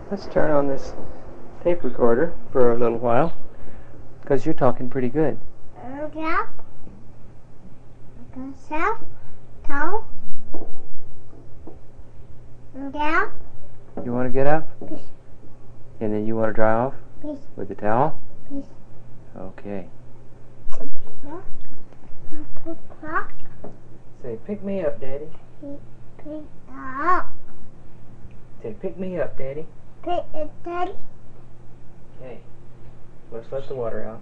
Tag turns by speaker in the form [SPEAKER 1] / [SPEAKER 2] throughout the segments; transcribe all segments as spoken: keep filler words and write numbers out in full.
[SPEAKER 1] Let's turn on this tape recorder for a little while, because you're talking pretty good.
[SPEAKER 2] Yeah. South, towel. Yeah.
[SPEAKER 1] You want to get up?
[SPEAKER 2] Yes.
[SPEAKER 1] And then you want to dry off?
[SPEAKER 2] Yes.
[SPEAKER 1] With the towel?
[SPEAKER 2] Yes.
[SPEAKER 1] Okay.
[SPEAKER 2] Yeah.
[SPEAKER 1] Say, pick me up, Daddy.
[SPEAKER 2] Pick up.
[SPEAKER 1] Say, pick me up, Daddy.
[SPEAKER 2] Pick it, Daddy.
[SPEAKER 1] Okay. Let's let the water out.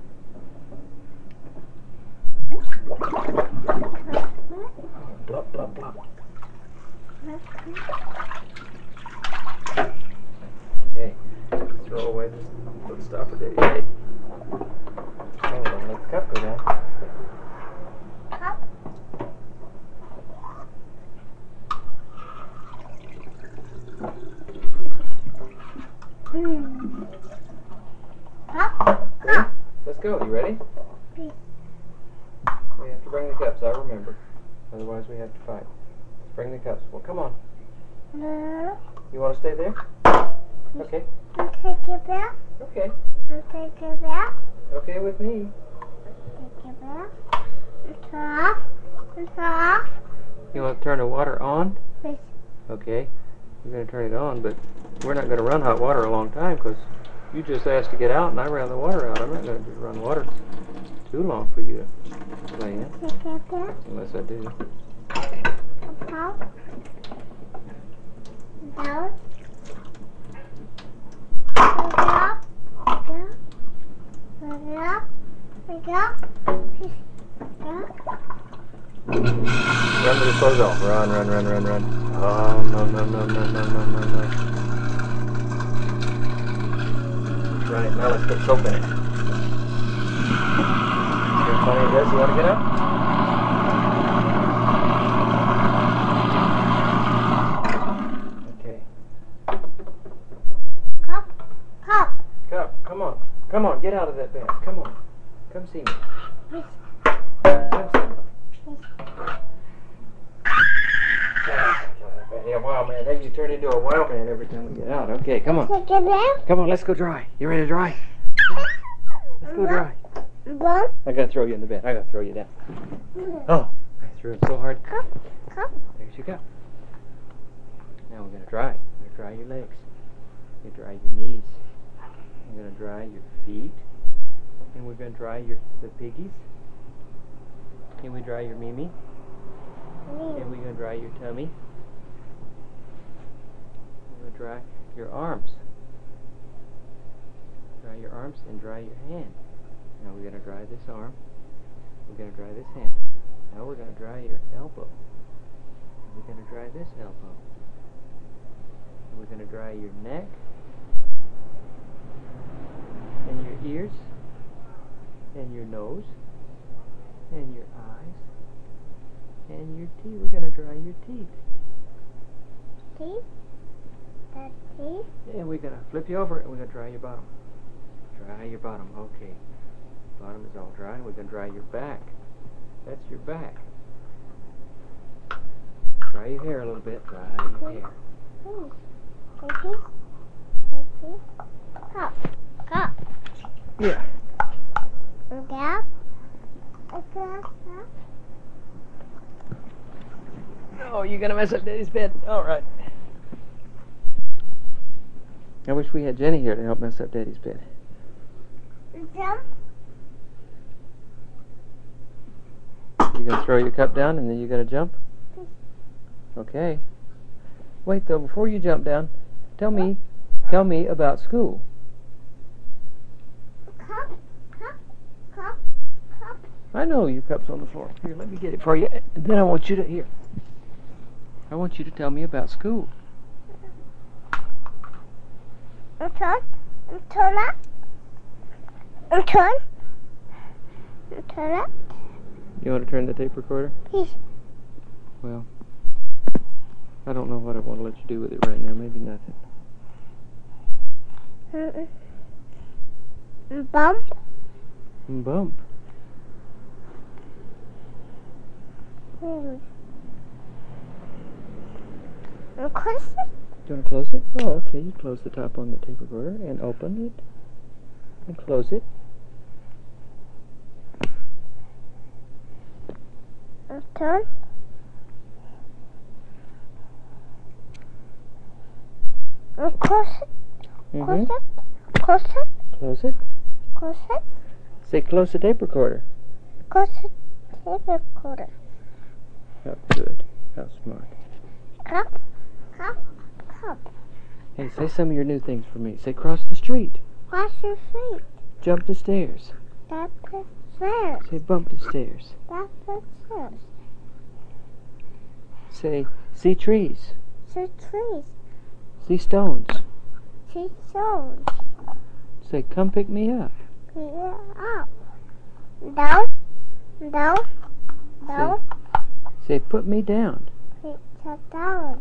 [SPEAKER 1] Blub, blub, blub. Okay. Throw away this foot stopper, Daddy. Hey. Oh, don't let the cup go down.
[SPEAKER 2] Cup. Hmm. Cup.
[SPEAKER 1] Ready? Let's go. You ready?
[SPEAKER 2] Yes.
[SPEAKER 1] We have to bring the cups, I remember. Otherwise we have to fight. Let's bring the cups. Well, come on.
[SPEAKER 2] No.
[SPEAKER 1] You want to stay there? Okay.
[SPEAKER 2] I'll take it back.
[SPEAKER 1] Okay.
[SPEAKER 2] I'll take it back.
[SPEAKER 1] Okay with me.
[SPEAKER 2] Take it back. It's off. It's off.
[SPEAKER 1] You want to turn the water on?
[SPEAKER 2] Yes.
[SPEAKER 1] Okay. We're going to turn it on, but we're not going to run hot water a long time because you just asked to get out and I ran the water out. I'm not going to run water too long for you to play in.
[SPEAKER 2] Take it back.
[SPEAKER 1] Unless I do.
[SPEAKER 2] Up. Down. Up. Up. Up. Up.
[SPEAKER 1] Run with the clothes off. Run, run, run, run, run. Oh, no, no, no, no, no, no, no, no. Right, now let's put soap in it. See how funny it is? You want to get up? Okay.
[SPEAKER 2] Cup. Cup.
[SPEAKER 1] Cup, come on. Come on, get out of that bed. Come on. Come see me.
[SPEAKER 2] Yes.
[SPEAKER 1] Come see me.
[SPEAKER 2] Yes.
[SPEAKER 1] Yeah, wild man. Then you turn into a wild man every time we get out. Okay, come on.
[SPEAKER 2] Take it back.
[SPEAKER 1] Come on, let's go dry. You ready to dry? Let's go dry.
[SPEAKER 2] One.
[SPEAKER 1] I gotta throw you in the bed. I gotta throw you down. Oh, I threw it so hard.
[SPEAKER 2] Cup. Cup.
[SPEAKER 1] There's your cup. Now we're gonna dry. We're gonna dry your legs. We're gonna dry your knees. We're gonna dry your feet. And we're gonna dry your the piggies. And we dry your Mimi. And we're gonna dry your tummy. We're gonna dry your arms. Dry your arms and dry your hand. Now we're gonna dry this arm. We're gonna dry this hand. Now we're gonna dry your elbow. And we're gonna dry this elbow. And we're gonna dry your neck. And your ears. And your nose. And your eyes. And your teeth. We're going to dry your teeth.
[SPEAKER 2] Teeth. That teeth.
[SPEAKER 1] And we're going to flip you over and we're going to dry your bottom. Dry your bottom. Okay. Bottom is all dry. We're going to dry your back. That's your back. Dry your hair a little bit. Dry your hair.
[SPEAKER 2] Hmm. Teeth. Teeth. Cup. Cup.
[SPEAKER 1] Yeah.
[SPEAKER 2] Cup. Cup.
[SPEAKER 1] Oh, you're going to mess up Daddy's bed. All right. I wish we had Jenny here to help mess up Daddy's bed.
[SPEAKER 2] Jump.
[SPEAKER 1] You're going to throw your cup down and then you're going to jump? Okay. Wait, though, before you jump down, tell me, tell me about school.
[SPEAKER 2] Cup. Cup. Cup. Cup.
[SPEAKER 1] I know your cup's on the floor. Here, let me get it for you. And then I want you to, here. I want you to tell me about school.
[SPEAKER 2] Turn. Turn up. Turn. Turn up.
[SPEAKER 1] You want to turn the tape recorder?
[SPEAKER 2] Yes.
[SPEAKER 1] Well, I don't know what I want to let you do with it right now. Maybe nothing.
[SPEAKER 2] Mm-mm. Bump.
[SPEAKER 1] Bump.
[SPEAKER 2] Hmm. A question?
[SPEAKER 1] Do you want to close it? Oh, okay. You close the top on the tape recorder and open it and close it.
[SPEAKER 2] And turn. And close it. Close
[SPEAKER 1] Mm-hmm.
[SPEAKER 2] it. Close it.
[SPEAKER 1] Close it.
[SPEAKER 2] Close it.
[SPEAKER 1] Say close the tape recorder.
[SPEAKER 2] Close it. Tape recorder.
[SPEAKER 1] Oh, good. How smart.
[SPEAKER 2] Cup. Cup. Cup.
[SPEAKER 1] Hey, say some of your new things for me. Say cross the street.
[SPEAKER 2] Wash your feet.
[SPEAKER 1] Jump the stairs.
[SPEAKER 2] Tap the stairs.
[SPEAKER 1] Say bump the stairs.
[SPEAKER 2] Tap the stairs.
[SPEAKER 1] Say see trees.
[SPEAKER 2] See trees.
[SPEAKER 1] See stones.
[SPEAKER 2] See stones.
[SPEAKER 1] Say come pick me up.
[SPEAKER 2] Pick it up. Down. Down. Down.
[SPEAKER 1] Say put me down.
[SPEAKER 2] Pick it down.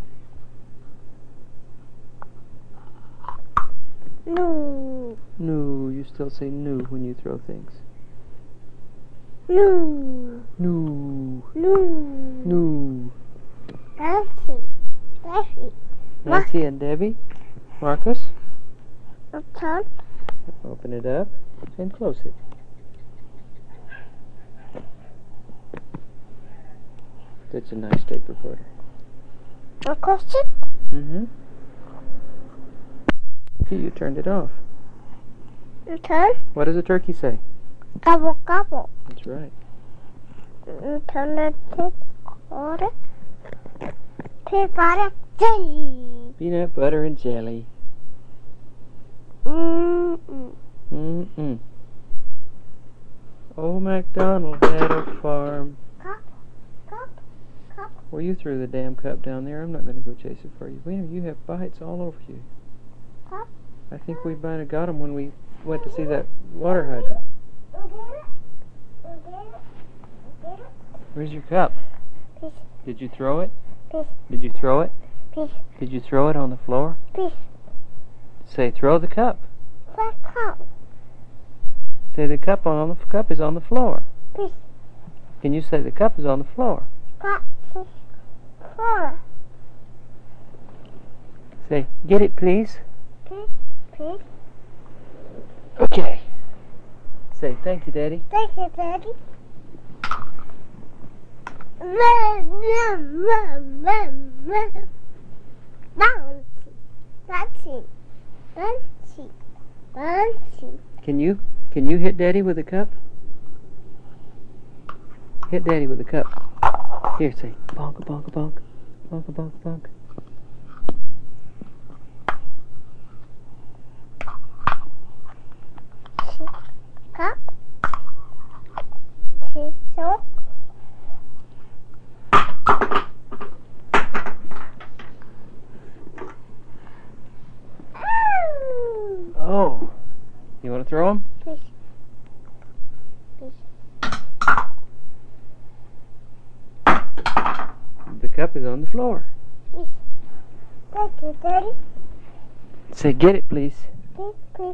[SPEAKER 2] No.
[SPEAKER 1] No, you still say no when you throw things.
[SPEAKER 2] No.
[SPEAKER 1] No.
[SPEAKER 2] No.
[SPEAKER 1] No.
[SPEAKER 2] Nancy. Nancy.
[SPEAKER 1] Nancy and Debbie. Marcus.
[SPEAKER 2] Turn.
[SPEAKER 1] Open it up and close it. That's a nice tape recorder.
[SPEAKER 2] Close it.
[SPEAKER 1] Mm-hmm. Okay, you turned it off.
[SPEAKER 2] Turn.
[SPEAKER 1] What does a turkey say?
[SPEAKER 2] Gobble gobble.
[SPEAKER 1] That's right.
[SPEAKER 2] Turn the tape recorder. Peanut butter jelly.
[SPEAKER 1] Peanut butter and jelly.
[SPEAKER 2] Mm-mm.
[SPEAKER 1] Mm-mm. Old MacDonald had a farm.
[SPEAKER 2] Cup. Cup. Cup.
[SPEAKER 1] Well, you threw the damn cup down there. I'm not going to go chase it for you. Wiener, you have bites all over you.
[SPEAKER 2] Cup.
[SPEAKER 1] I think we might have got them when we went to see that water hydrant. Where's your cup?
[SPEAKER 2] Peace.
[SPEAKER 1] Did you throw it?
[SPEAKER 2] Peace.
[SPEAKER 1] Did you throw it?
[SPEAKER 2] Peace.
[SPEAKER 1] Did you throw it on the floor?
[SPEAKER 2] Peace.
[SPEAKER 1] Say, throw the cup.
[SPEAKER 2] Flat cup.
[SPEAKER 1] Say, the cup on the f- cup is on the floor.
[SPEAKER 2] Peace.
[SPEAKER 1] Can you say the cup is on the floor?
[SPEAKER 2] Flat. Four.
[SPEAKER 1] Say, get it, please.
[SPEAKER 2] Peace. Peace.
[SPEAKER 1] Okay. Say, thank you, Daddy.
[SPEAKER 2] Thank you, Daddy. Bouncy. Bouncy. Bouncy. Bouncy.
[SPEAKER 1] Can you can you hit Daddy with a cup? Hit Daddy with a cup. Here, say bonk bonk bonk bonk bonk bonk.
[SPEAKER 2] Cup. Scissor.
[SPEAKER 1] Oh, you want to throw them?
[SPEAKER 2] Please. Please.
[SPEAKER 1] The cup is on the floor.
[SPEAKER 2] Please. Thank you, Daddy.
[SPEAKER 1] Say, get it, please.
[SPEAKER 2] Please, please.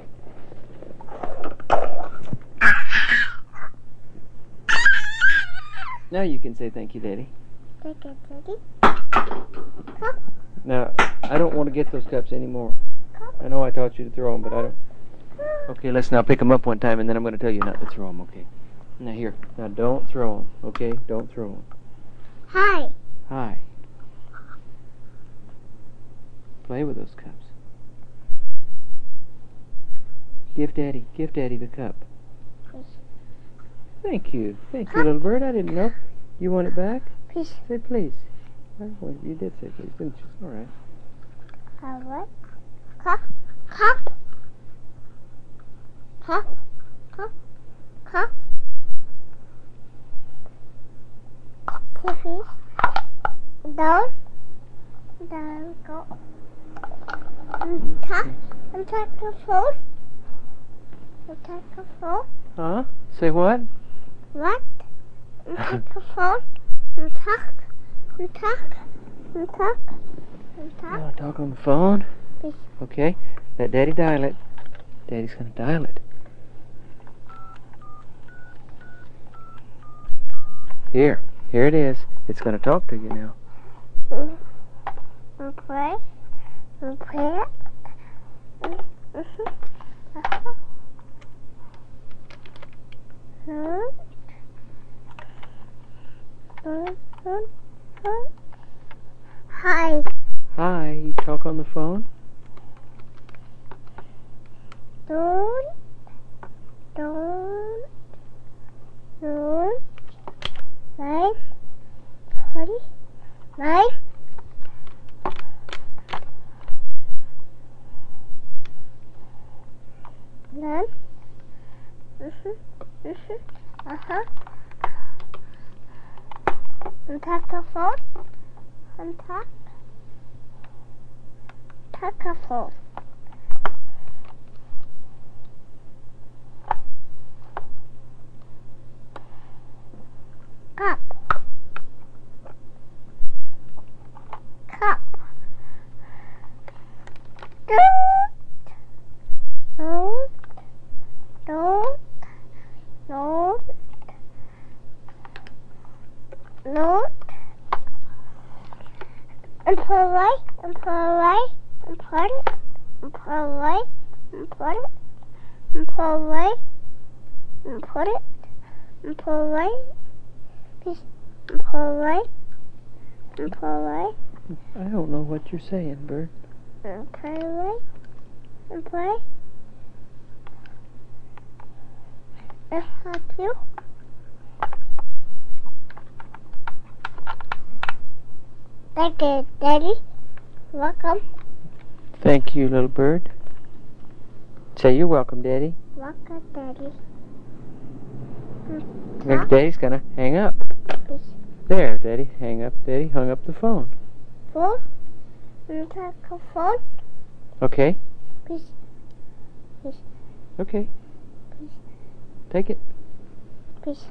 [SPEAKER 1] Now you can say thank you, Daddy.
[SPEAKER 2] Thank you, Daddy. Cup.
[SPEAKER 1] Now, I don't want to get those cups anymore.
[SPEAKER 2] Cup.
[SPEAKER 1] I know I taught you to throw them, but I don't. Okay, let's now pick them up one time, and then I'm going to tell you not to throw them, okay? Now, here. Now, don't throw them, okay? Don't throw them.
[SPEAKER 2] Hi.
[SPEAKER 1] Hi. Play with those cups. Give Daddy, give Daddy the cup.
[SPEAKER 2] Please.
[SPEAKER 1] Thank you. Thank you, little bird. I didn't know. You want it back?
[SPEAKER 2] Please.
[SPEAKER 1] Say please. Well, you did say please, didn't you? All right.
[SPEAKER 2] All right. Cup. Cup. Cup. Cup. Cup. T V. Down. Down. Go. And tap. And tap the phone. And tap the phone.
[SPEAKER 1] Huh? Say what?
[SPEAKER 2] What? And tap the phone. And talk. And talk. And talk. And
[SPEAKER 1] You
[SPEAKER 2] talk.
[SPEAKER 1] want to talk on the phone?
[SPEAKER 2] Please.
[SPEAKER 1] Okay. Let Daddy dial it. Daddy's going to dial it. Here. Here it is. It's going to talk to you now.
[SPEAKER 2] And play. and play it. Mm-hmm. Uh-huh. Hmm. Hmm. Hmm. Hmm. Hi.
[SPEAKER 1] Hi, you talk on the phone?
[SPEAKER 2] Don't. Don't. Don't. Knife. Putty. Knife. None. Mm-hmm. Mm-hmm. Uh-huh. Untap the phone. Untap. Tap the phone. Cup. Cup. Don't. Don't. Don't. Don't. And put away. And put away. And put it. And put away. And put it. And put away. And put it. And put away. And put away. And put away.
[SPEAKER 1] I don't know what you're saying, Bird.
[SPEAKER 2] And play away. And play. And help you. Thank you, Daddy. Welcome.
[SPEAKER 1] Thank you, little bird. Say you're welcome, Daddy.
[SPEAKER 2] Welcome, Daddy.
[SPEAKER 1] Maybe Daddy's gonna hang up. There, Daddy, hang up. Daddy hung up the phone.
[SPEAKER 2] Phone? And take a phone?
[SPEAKER 1] Okay.
[SPEAKER 2] Please. Please.
[SPEAKER 1] Okay.
[SPEAKER 2] Please.
[SPEAKER 1] Take it.
[SPEAKER 2] Please.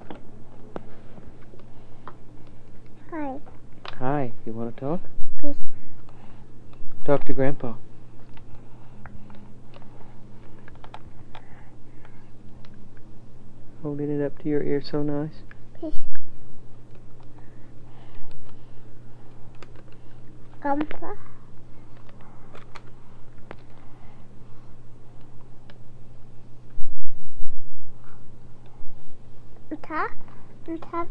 [SPEAKER 2] Hi.
[SPEAKER 1] Hi, you want to talk?
[SPEAKER 2] Please.
[SPEAKER 1] Talk to Grandpa. Holding it up to your ear so nice.
[SPEAKER 2] Please. Grandpa. Tap. And tap.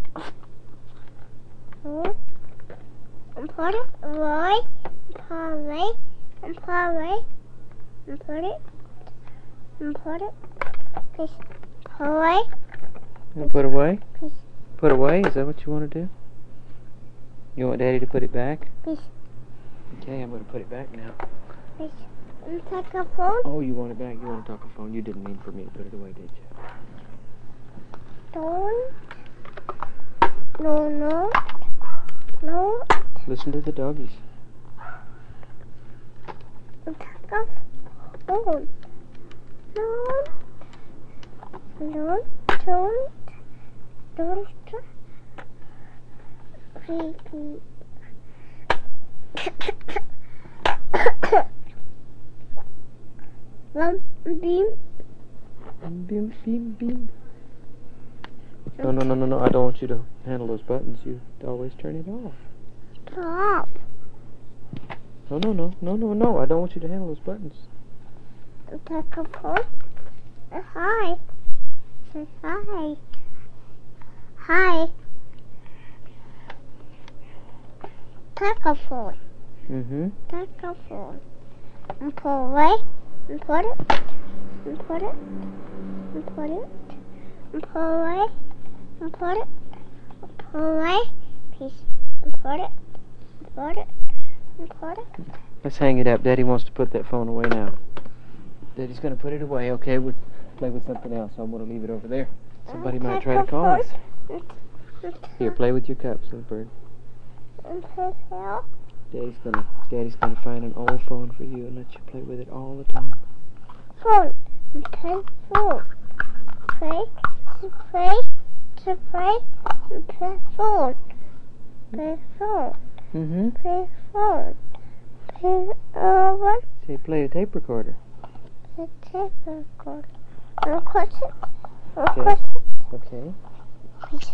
[SPEAKER 2] Oh. And put it away. And put away. And put away. And put it. And put it. Please. Put away.
[SPEAKER 1] And put away?
[SPEAKER 2] Please.
[SPEAKER 1] Put away? Is that what you want to do? You want Daddy to put it back?
[SPEAKER 2] Please.
[SPEAKER 1] Okay, I'm going to put it back now.
[SPEAKER 2] Please. And take a phone.
[SPEAKER 1] Oh, you want it back? You want to talk on the phone? You didn't mean for me to put it away, did you?
[SPEAKER 2] Don't. No, no. No.
[SPEAKER 1] Listen to the doggies.
[SPEAKER 2] And take a phone. No. Don't. Don't. Don't. Creepy. Lump beam.
[SPEAKER 1] Beam, beam, beam. No, no, no, no, no. I don't want you to handle those buttons. You always turn it off.
[SPEAKER 2] Stop.
[SPEAKER 1] No, no, no, no, no, no. I don't want you to handle those buttons.
[SPEAKER 2] Take a phone. Uh, hi. Say hi. Hi. Take a phone.
[SPEAKER 1] Mm-hmm.
[SPEAKER 2] Take a phone. And put away. And put it. And put it. And put it. And put away. And put it. And put away. Please. And put it. And put it. And put it.
[SPEAKER 1] Let's hang it up. Daddy wants to put that phone away now. Daddy's going to put it away. Okay, we'll play with something else. I'm going to leave it over there. Somebody
[SPEAKER 2] And
[SPEAKER 1] might
[SPEAKER 2] take
[SPEAKER 1] try to
[SPEAKER 2] a
[SPEAKER 1] call
[SPEAKER 2] phone.
[SPEAKER 1] us.
[SPEAKER 2] And, and
[SPEAKER 1] Here, play with your cups, little bird.
[SPEAKER 2] And take out.
[SPEAKER 1] Daddy's gonna, Daddy's gonna find an old phone for you and let you play with it all the time.
[SPEAKER 2] Phone. And take phone. Play. To play. To play. And play phone. Play phone.
[SPEAKER 1] Mm-hmm.
[SPEAKER 2] Play phone. Play over.
[SPEAKER 1] Say, play a tape recorder.
[SPEAKER 2] The tape recorder. Record it.
[SPEAKER 1] Okay.
[SPEAKER 2] Record it.
[SPEAKER 1] Okay.
[SPEAKER 2] Please.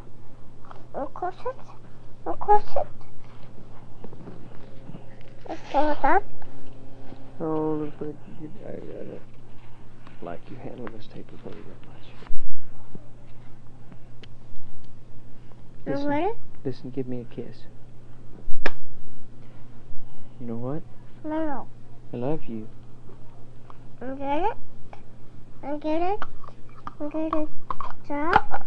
[SPEAKER 2] Record it. Record it. Hold on.
[SPEAKER 1] Oh, little bird, you, I, I don't like you handling this tape recorder that much. Listen,
[SPEAKER 2] What?
[SPEAKER 1] listen, give me a kiss. You know what?
[SPEAKER 2] No.
[SPEAKER 1] I love you.
[SPEAKER 2] I'm gonna. I'm gonna. I'm gonna stop.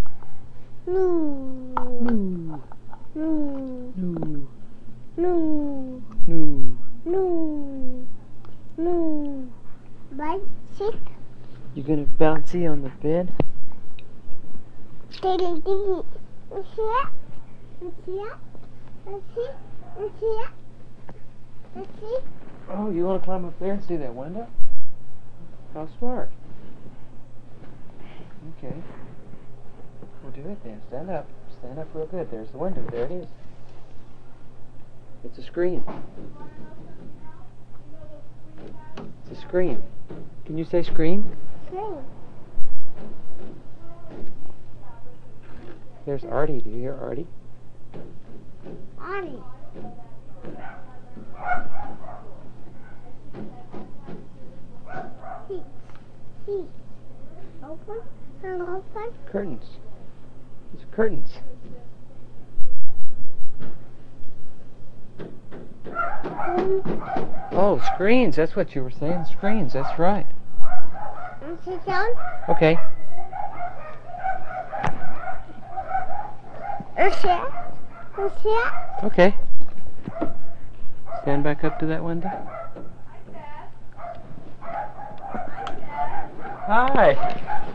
[SPEAKER 2] No.
[SPEAKER 1] No,
[SPEAKER 2] No.
[SPEAKER 1] no,
[SPEAKER 2] No.
[SPEAKER 1] no.
[SPEAKER 2] No. No. Right? Sit.
[SPEAKER 1] You gonna bouncy on the bed?
[SPEAKER 2] Diddy diddy. You see it? You see it? You see? You see it? You see?
[SPEAKER 1] Oh, you wanna climb up there and see that window? How smart. Okay. We'll do it then. Stand up. Stand up real good. There's the window. There it is. It's a screen. It's a screen. Can you say screen?
[SPEAKER 2] Screen.
[SPEAKER 1] There's Artie. Do you hear Artie?
[SPEAKER 2] Artie. Seat. Seat. Open and open.
[SPEAKER 1] Curtains. There's curtains. Oh, screens. That's what you were saying. Screens. That's right.
[SPEAKER 2] And sit down.
[SPEAKER 1] Okay.
[SPEAKER 2] And sit. And sit.
[SPEAKER 1] Okay. Stand back up to that window. Hi.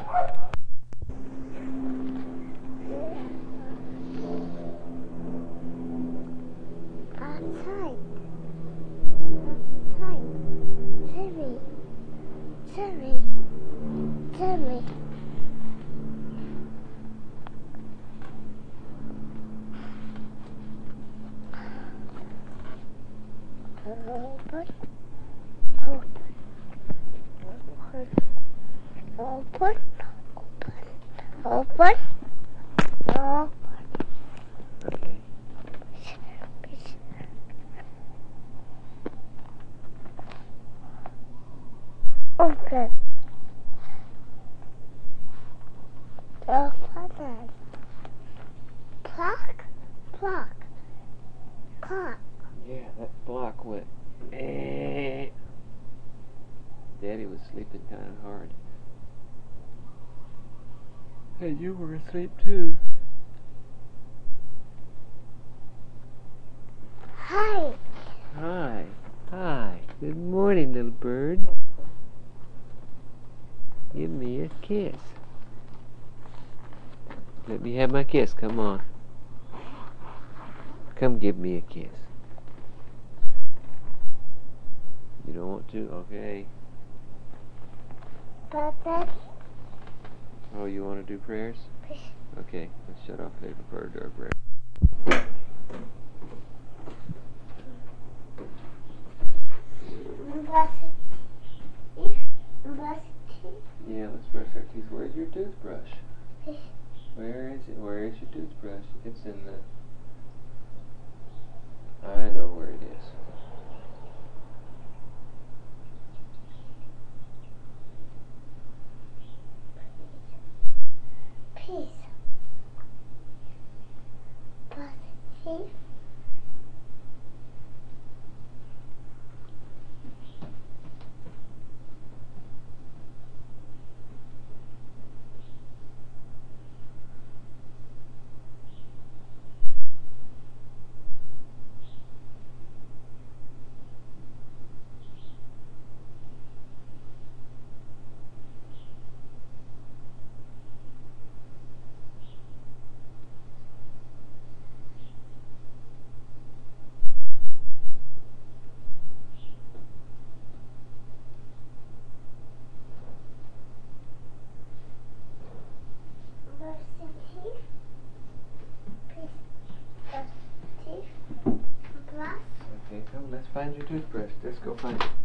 [SPEAKER 2] Outside. Outside. Timmy. Timmy. Timmy. Open. Open. Open. Open. Open. Open.
[SPEAKER 1] Okay.
[SPEAKER 2] Open. Open. Clock. Clock. Clock.
[SPEAKER 1] Yeah, that block went. Eh. Daddy was sleeping kind of hard. Hey, you were asleep too.
[SPEAKER 2] Hi.
[SPEAKER 1] Hi. Hi. Good morning, little bird. Give me a kiss. Let me have my kiss. Come on. Come give me a kiss. You don't want to? Okay.
[SPEAKER 2] Papa.
[SPEAKER 1] Oh, you want to do prayers? Okay, let's shut off the recorder to our prayer. Yeah, let's brush our teeth. Where's your toothbrush? Where is it? Where is your toothbrush? It's in the... I know where it is.
[SPEAKER 2] Peace. Positive. Positive. Peace. Positive. Plus.
[SPEAKER 1] Okay, come, let's find your toothbrush. Let's go find it.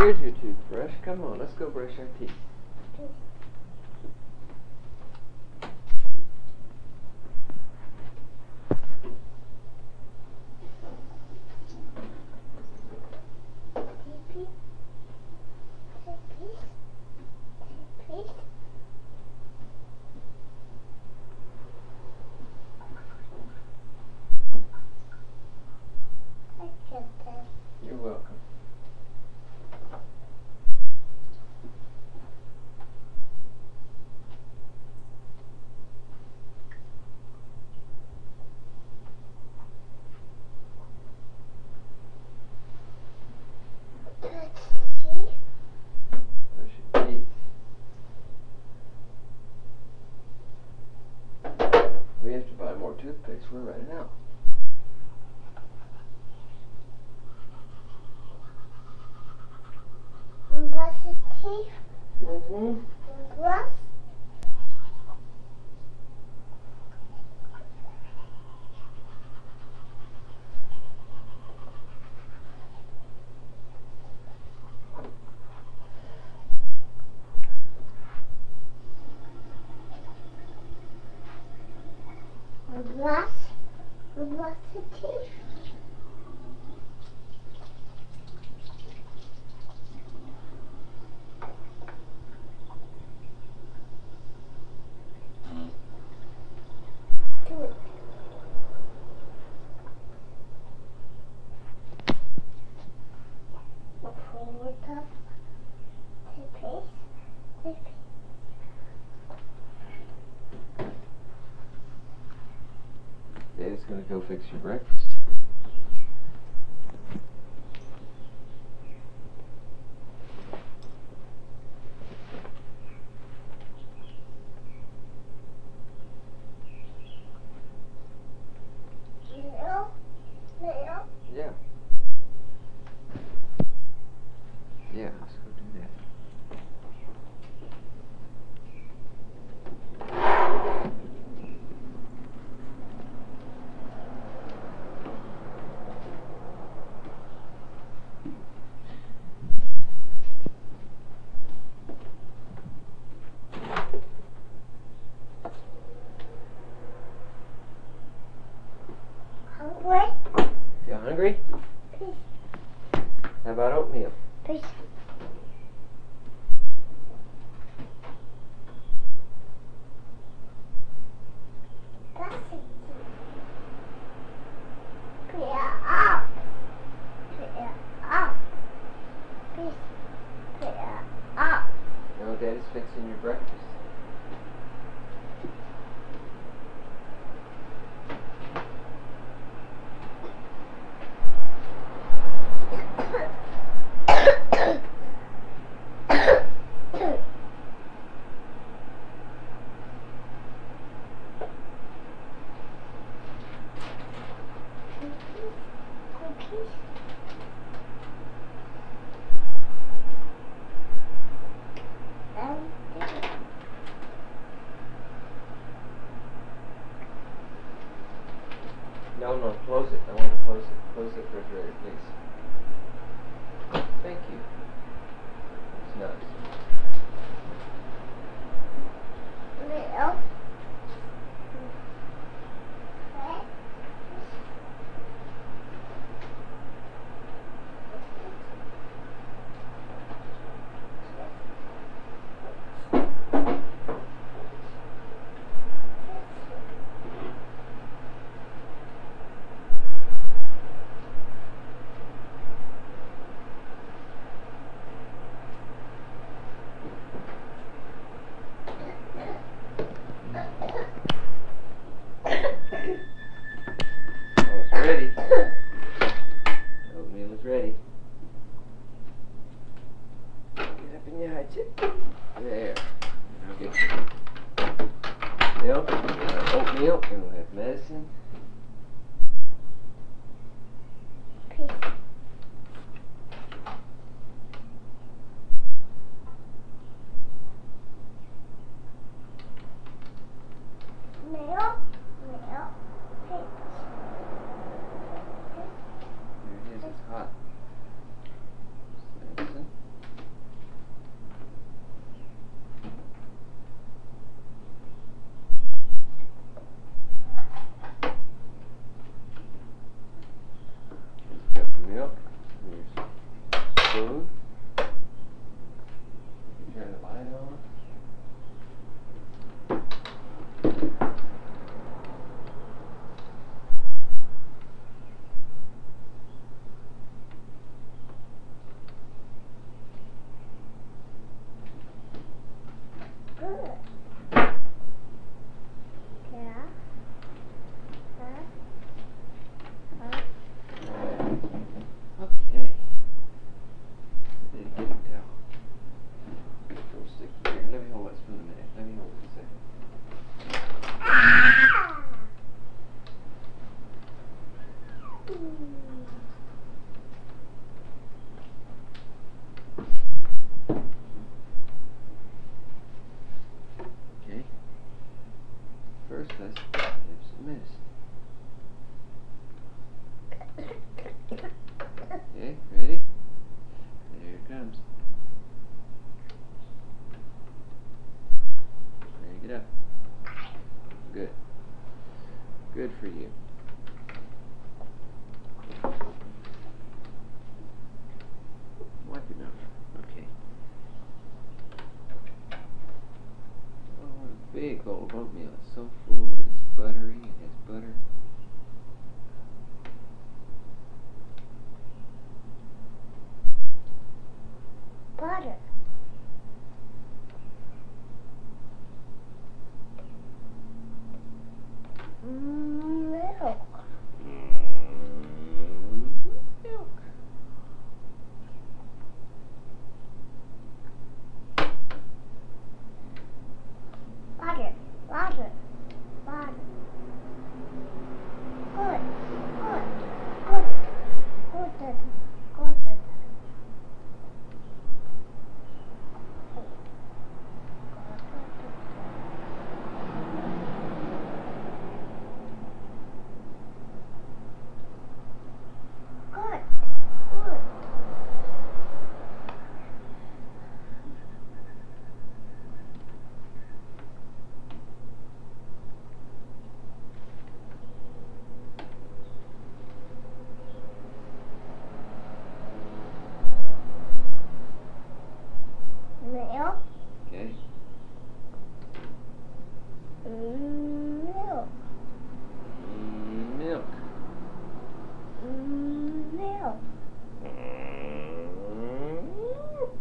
[SPEAKER 1] Here's your toothbrush. Come on, let's go brush our teeth. You're welcome. Brush your teeth. We have to buy more toothpicks. We're running out.
[SPEAKER 2] Brush your teeth.
[SPEAKER 1] Mm-hmm.
[SPEAKER 2] Brush. Brush. Brush your teeth.
[SPEAKER 1] Daddy's gonna go fix your breakfast.
[SPEAKER 2] Nail. Nail.
[SPEAKER 1] Yeah. Yeah, let's go do that.
[SPEAKER 2] Hungry?
[SPEAKER 1] You hungry?
[SPEAKER 2] Please.
[SPEAKER 1] How about oatmeal?
[SPEAKER 2] Please. That's it. Clear up. Clear up. Please. Clear up.
[SPEAKER 1] No, Daddy's fixing your breakfast.
[SPEAKER 2] Cookies. And
[SPEAKER 1] No, no, close it. I want to close it. Close the refrigerator, please. Thank you. It's nice.
[SPEAKER 2] Nail. Okay.
[SPEAKER 1] Oh, it's ready. Oatmeal is ready. Get up in your high chair. There. Now get some milk, uh, oatmeal, and we'll have medicine.
[SPEAKER 2] Please. Nail. Nail. Please.
[SPEAKER 1] There it is. It's hot. Medicine. Your spoon. You turn the light on.
[SPEAKER 2] Good. Yeah. Huh? Huh?
[SPEAKER 1] Okay. Did you get it down? Don't stick here. Let me hold this for a minute. Let me hold it a second. Okay. First, let's give some medicine. Okay, ready? There it comes. Break it up. Good. Good for you. Wipe your nose. Okay. Oh, what a big bowl of oatmeal. It's so full and it's buttery and it's butter.
[SPEAKER 2] Butter. Mm, milk.
[SPEAKER 1] Mm, milk.
[SPEAKER 2] Butter. Butter. Butter. Good. Good. Good. Good. Good. Good. Good. Good. Milk.
[SPEAKER 1] Okay.
[SPEAKER 2] Mm, milk.
[SPEAKER 1] Mm, milk.
[SPEAKER 2] Mm, milk.
[SPEAKER 1] Mm, milk.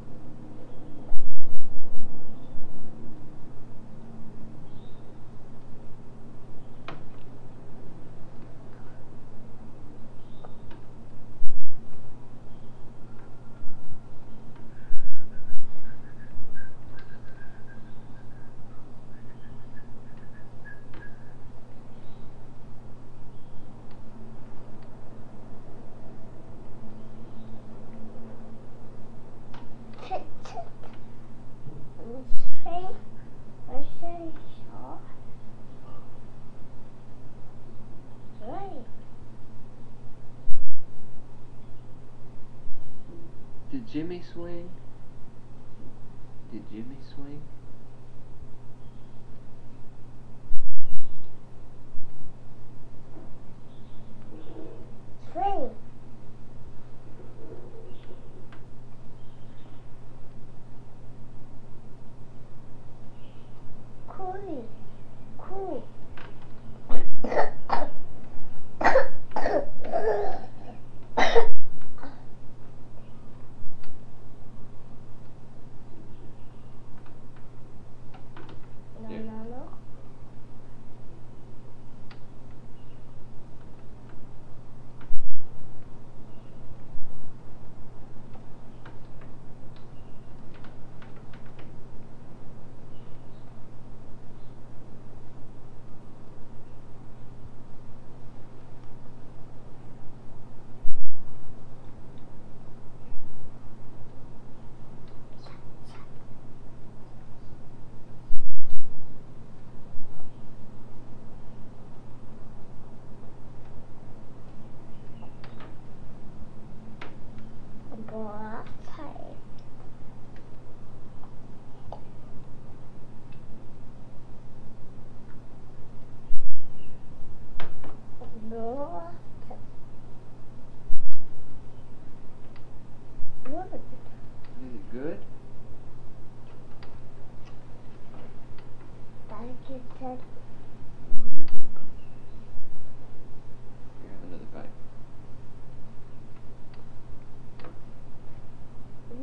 [SPEAKER 2] Tick, tick. And say, I say so. Right.
[SPEAKER 1] Did Jimmy swing? Did Jimmy swing?
[SPEAKER 2] Swing. Cool. Cool. No,
[SPEAKER 1] Yeah.
[SPEAKER 2] no, no.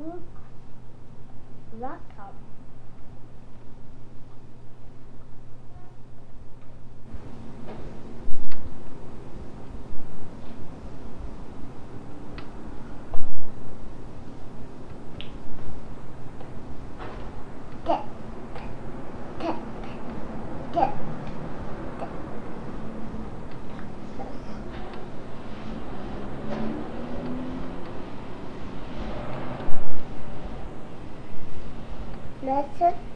[SPEAKER 2] Look, laptop. Get, get, get, get. That's it.